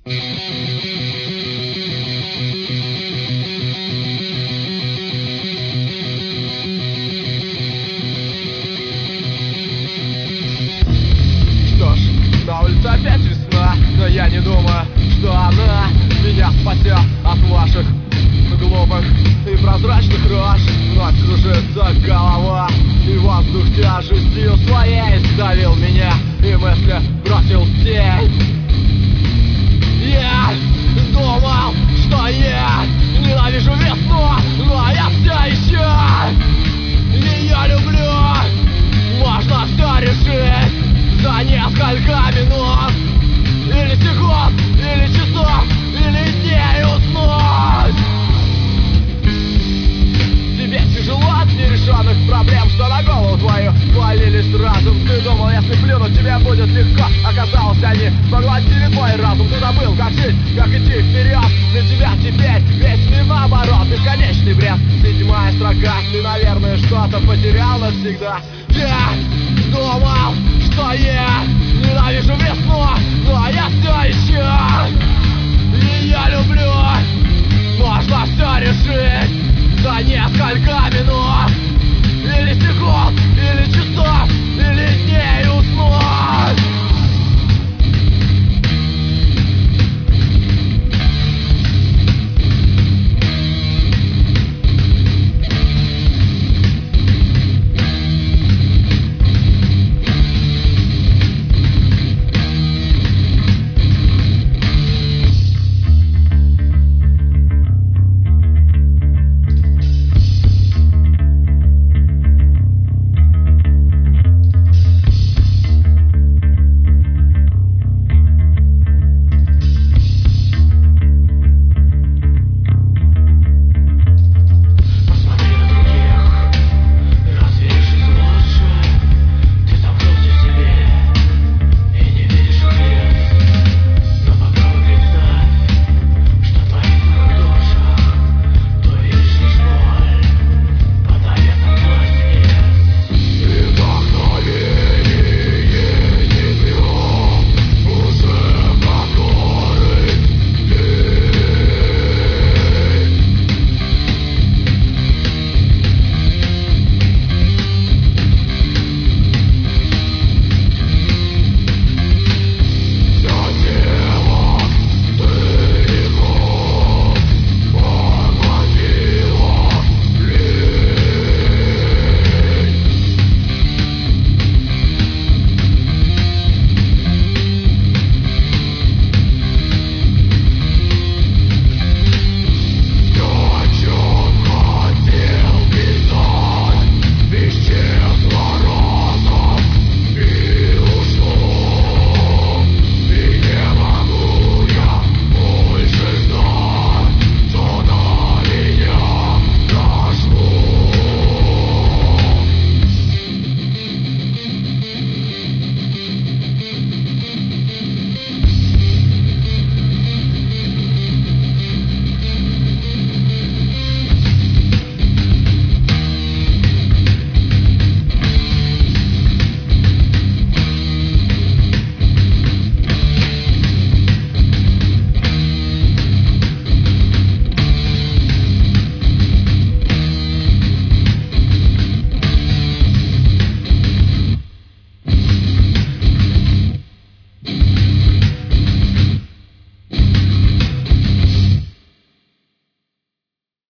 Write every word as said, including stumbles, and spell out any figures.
Что ж, на улице опять весна, но я не думаю, что она меня спасет от ваших глупых и прозрачных рож. Вновь кружится голова, и воздух тяжестью своей сдавил меня, и мысли бросил в тень. Я думал, что я ненавижу весну, но я все еще ее люблю. Можно все решить за несколько минут, или секунд, или часов, или дней уснуть. Тебе тяжело от нерешенных проблем, что на голову твою свалились разум. Ты думал, если плюнуть, тебе будет легко. Оказалось, они поглотили твой разум. Ты забыл, как жить, как идти вперед. Для тебя теперь весь мир наоборот. Бесконечный бред, седьмая строка. Ты, наверное, что-то потерял навсегда. Я думал, что я ненавижу весну,